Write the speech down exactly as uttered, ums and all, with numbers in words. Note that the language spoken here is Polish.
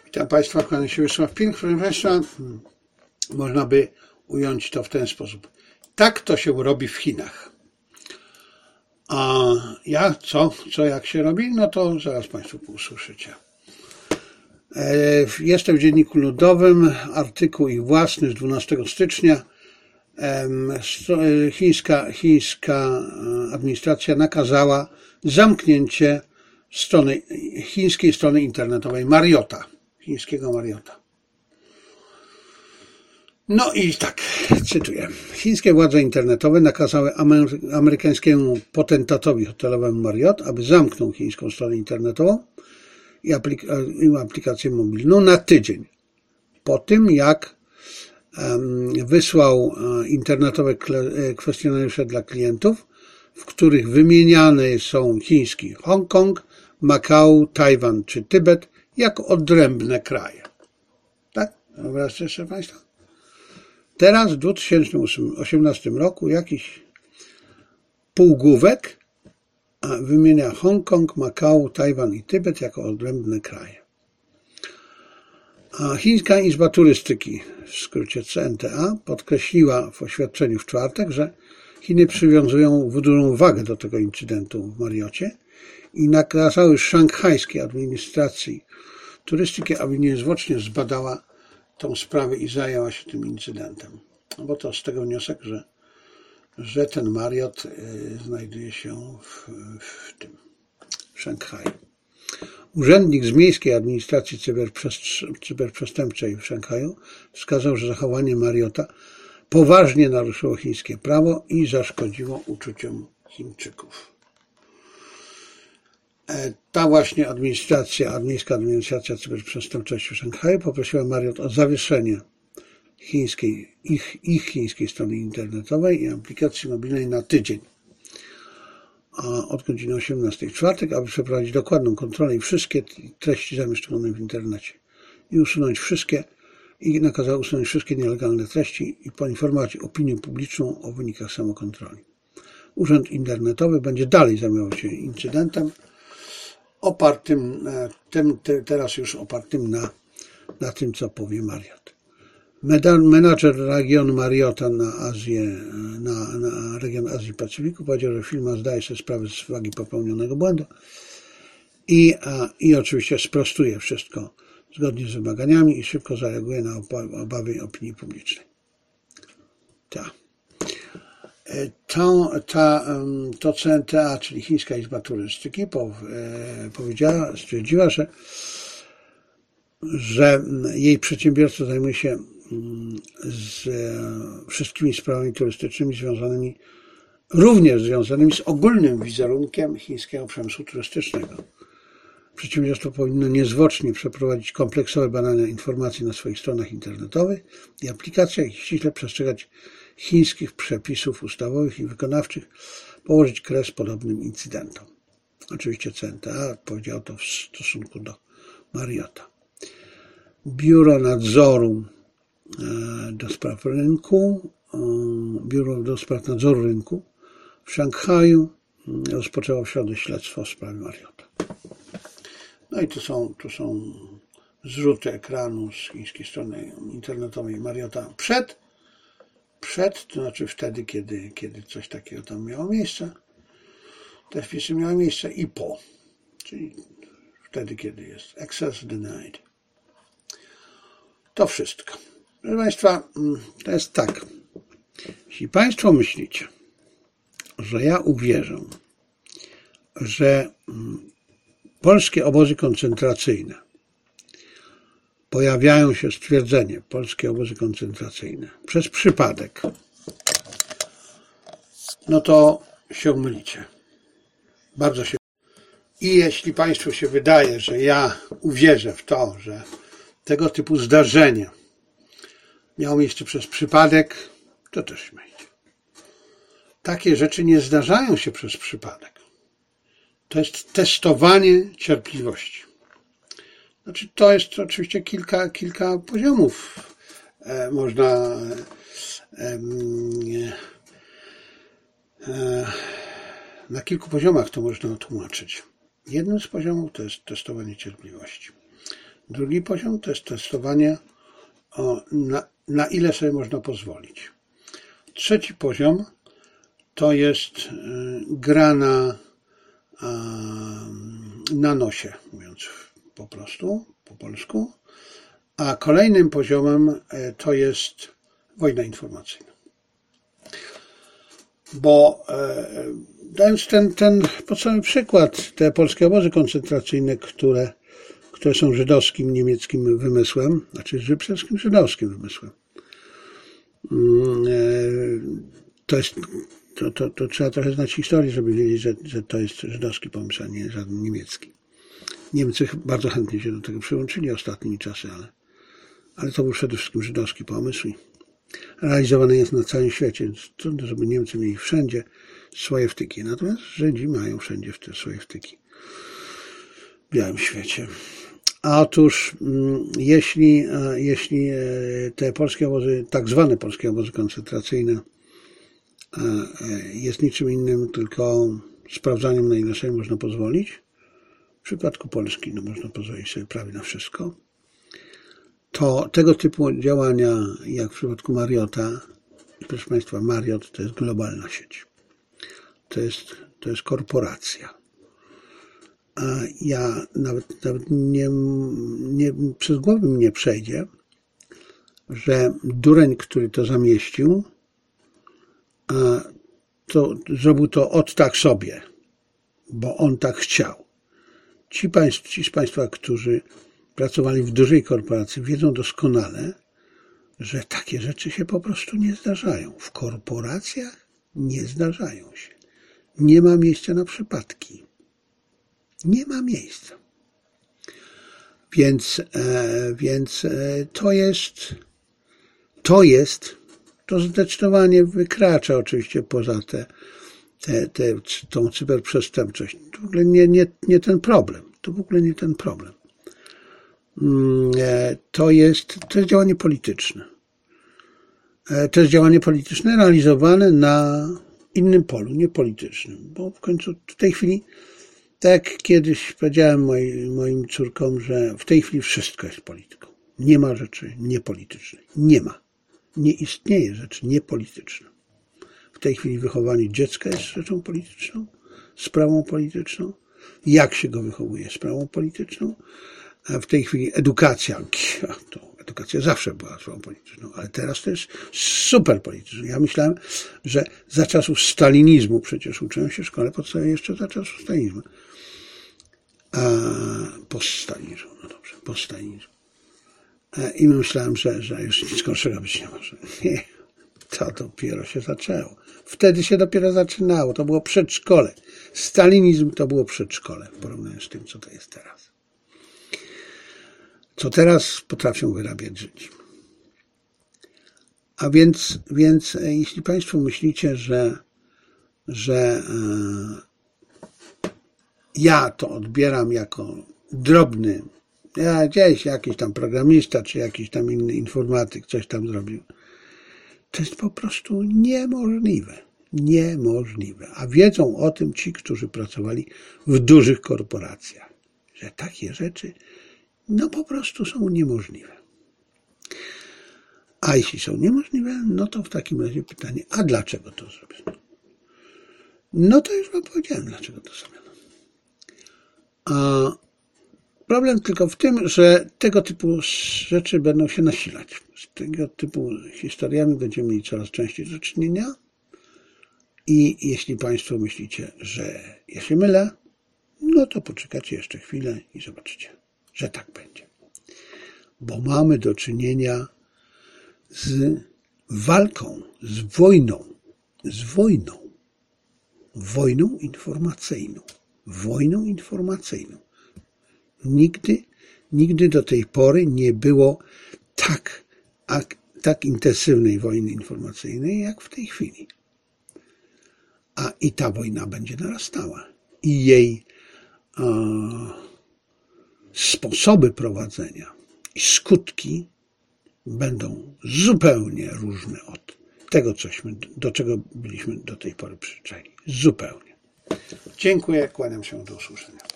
Witam Państwa, kłaniam się Wiesław Pink. Proszę Państwa, można by ująć to w ten sposób. Tak to się robi w Chinach. A ja co, co jak się robi? No to zaraz Państwo usłyszycie. Jestem w Dzienniku Ludowym, artykuł ich własny z dwunastego stycznia. Chińska, chińska administracja nakazała zamknięcie strony, chińskiej strony internetowej Marriota, chińskiego Marriota. No i tak, cytuję. Chińskie władze internetowe nakazały amery- amerykańskiemu potentatowi hotelowemu Marriott, aby zamknął chińską stronę internetową i, aplik- i aplikację mobilną na tydzień. Po tym, jak um, wysłał internetowe kwestionariusze dla klientów, w których wymieniane są chiński Hongkong, Makao, Tajwan czy Tybet jako odrębne kraje. Tak? Wyobraźcie sobie Państwo? Teraz w dwa tysiące osiemnastym roku jakiś półgłówek wymienia Hongkong, Makao, Tajwan i Tybet jako odrębne kraje. A Chińska Izba Turystyki, w skrócie C N T A, podkreśliła w oświadczeniu w czwartek, że Chiny przywiązują dużą wagę do tego incydentu w Marriocie i nakazały szanghajskiej administracji turystyki, aby niezwłocznie zbadała tą sprawę i zajęła się tym incydentem. No bo to z tego wniosek, że, że ten Marriott znajduje się w, w tym w Szanghaju. Urzędnik z Miejskiej Administracji Cyberprzestępczej w Szanghaju wskazał, że zachowanie Marriotta poważnie naruszyło chińskie prawo i zaszkodziło uczuciom Chińczyków. Ta właśnie administracja, Miejska Administracja Cyberprzestępczości w Szanghaju poprosiła Marriott o zawieszenie chińskiej, ich, ich chińskiej strony internetowej i aplikacji mobilnej na tydzień. A od godziny osiemnastej w czwartek, aby przeprowadzić dokładną kontrolę i wszystkie treści zamieszczone w internecie i usunąć wszystkie i nakazał usunąć wszystkie nielegalne treści i poinformować opinię publiczną o wynikach samokontroli. Urząd Internetowy będzie dalej zajmował się incydentem opartym, tym, teraz już opartym na, na tym, co powie Marriott. Menadżer regionu Marriotta na Azję, na, na region Azji i Pacyfiku powiedział, że firma zdaje sobie sprawę z wagi popełnionego błędu i, a, i oczywiście sprostuje wszystko zgodnie z wymaganiami i szybko zareaguje na obawy opinii publicznej. Ta. To, ta, to C N T A, czyli Chińska Izba Turystyki, powiedziała, stwierdziła, że, że jej przedsiębiorstwo zajmuje się z wszystkimi sprawami turystycznymi związanymi, również związanymi z ogólnym wizerunkiem chińskiego przemysłu turystycznego. Przedsiębiorstwo powinno niezwłocznie przeprowadzić kompleksowe badania informacji na swoich stronach internetowych i aplikacjach i ściśle przestrzegać chińskich przepisów ustawowych i wykonawczych, położyć kres podobnym incydentom. Oczywiście C N T A powiedział to w stosunku do Marriotta. Biuro Nadzoru do Spraw Rynku, Biuro do Spraw Nadzoru Rynku w Szanghaju rozpoczęło w środę śledztwo w sprawie Marriotta. No i tu są, tu są zrzuty ekranu z chińskiej strony internetowej Marriotta przed, przed, to znaczy wtedy, kiedy, kiedy coś takiego tam miało miejsce, te wpisy miały miejsce i po, czyli wtedy, kiedy jest access denied. To wszystko. Proszę Państwa, to jest tak. Jeśli Państwo myślicie, że ja uwierzę, że polskie obozy koncentracyjne, pojawiają się stwierdzenie, polskie obozy koncentracyjne, przez przypadek, no to się mylicie. Bardzo się. I jeśli Państwu się wydaje, że ja uwierzę w to, że tego typu zdarzenie miało miejsce przez przypadek, to też śmiejcie. Takie rzeczy nie zdarzają się przez przypadek. To jest testowanie cierpliwości. Znaczy, to jest oczywiście kilka, kilka poziomów. E, można e, e, na kilku poziomach to można tłumaczyć. Jednym z poziomów to jest testowanie cierpliwości. Drugi poziom to jest testowanie, o, na, na ile sobie można pozwolić. Trzeci poziom to jest y, gra na, y, na nosie, mówiąc po prostu, po polsku. A kolejnym poziomem y, to jest wojna informacyjna. Bo y, dając ten, ten podstawowy przykład, te polskie obozy koncentracyjne, które, które są żydowskim, niemieckim wymysłem, znaczy przede wszystkim żydowskim wymysłem, y, to jest To, to, to trzeba trochę znać historię, żeby wiedzieć, że, że to jest żydowski pomysł, a nie żaden niemiecki. Niemcy bardzo chętnie się do tego przyłączyli ostatnimi czasy, ale, ale to był przede wszystkim żydowski pomysł i realizowany jest na całym świecie, więc trudno, żeby Niemcy mieli wszędzie swoje wtyki. Natomiast Żydzi mają wszędzie te swoje wtyki w białym świecie. A otóż, jeśli, jeśli te polskie obozy, tak zwane polskie obozy koncentracyjne, jest niczym innym, tylko sprawdzaniem, na ile sobie można pozwolić. W przypadku Polski no, można pozwolić sobie prawie na wszystko. To tego typu działania, jak w przypadku Mariota, proszę Państwa, Mariot to jest globalna sieć. To jest, to jest korporacja. A ja nawet, nawet nie, nie, przez głowę mi nie przejdzie, że dureń, który to zamieścił, to zrobił to od tak sobie, bo on tak chciał. Ci, państw, ci z Państwa, którzy pracowali w dużej korporacji, wiedzą doskonale, że takie rzeczy się po prostu nie zdarzają. W korporacjach nie zdarzają się. Nie ma miejsca na przypadki. Nie ma miejsca. Więc, e, więc e, to jest, to jest To zdecydowanie wykracza oczywiście poza te, te, te, tą cyberprzestępczość. To w ogóle nie, nie, nie ten problem. To w ogóle nie ten problem. To jest, to jest działanie polityczne. To jest działanie polityczne realizowane na innym polu, nie politycznym. Bo w końcu w tej chwili, tak jak kiedyś powiedziałem moim, moim córkom, że w tej chwili wszystko jest polityką. Nie ma rzeczy niepolitycznej. Nie ma. Nie istnieje rzecz niepolityczna. W tej chwili wychowanie dziecka jest rzeczą polityczną, sprawą polityczną. Jak się go wychowuje, sprawą polityczną. A w tej chwili edukacja, to edukacja zawsze była sprawą polityczną, ale teraz to jest super polityczne. Ja myślałem, że za czasów stalinizmu, przecież uczyłem się w szkole podstawowej jeszcze za czasów stalinizmu. A post-stalinizmu, no dobrze, post-stalinizmu. I myślałem, że, że już nic gorszego być nie może. Nie, to dopiero się zaczęło. Wtedy się dopiero zaczynało. To było przedszkole. Stalinizm to było przedszkole w porównaniu z tym, co to jest teraz. Co teraz potrafią wyrabiać Żydzi. A więc, więc jeśli Państwo myślicie, że, że e, ja to odbieram jako drobny, ja gdzieś jakiś tam programista, czy jakiś tam inny informatyk coś tam zrobił, to jest po prostu niemożliwe. Niemożliwe. A wiedzą o tym ci, którzy pracowali w dużych korporacjach, że takie rzeczy no po prostu są niemożliwe. A jeśli są niemożliwe, no to w takim razie pytanie, a dlaczego to zrobiono? No to już wam powiedziałem, dlaczego to zrobiono. A problem tylko w tym, że tego typu rzeczy będą się nasilać. Z tego typu historiami będziemy mieli coraz częściej do czynienia. I jeśli Państwo myślicie, że ja się mylę, no to poczekajcie jeszcze chwilę i zobaczycie, że tak będzie. Bo mamy do czynienia z walką, z wojną, z wojną, wojną informacyjną, wojną informacyjną. Nigdy, nigdy do tej pory nie było tak, tak intensywnej wojny informacyjnej, jak w tej chwili. A i ta wojna będzie narastała. I jej e, sposoby prowadzenia i skutki będą zupełnie różne od tego, cośmy, do czego byliśmy do tej pory przyzwyczajeni. Zupełnie. Dziękuję, kłaniam się, do usłyszenia.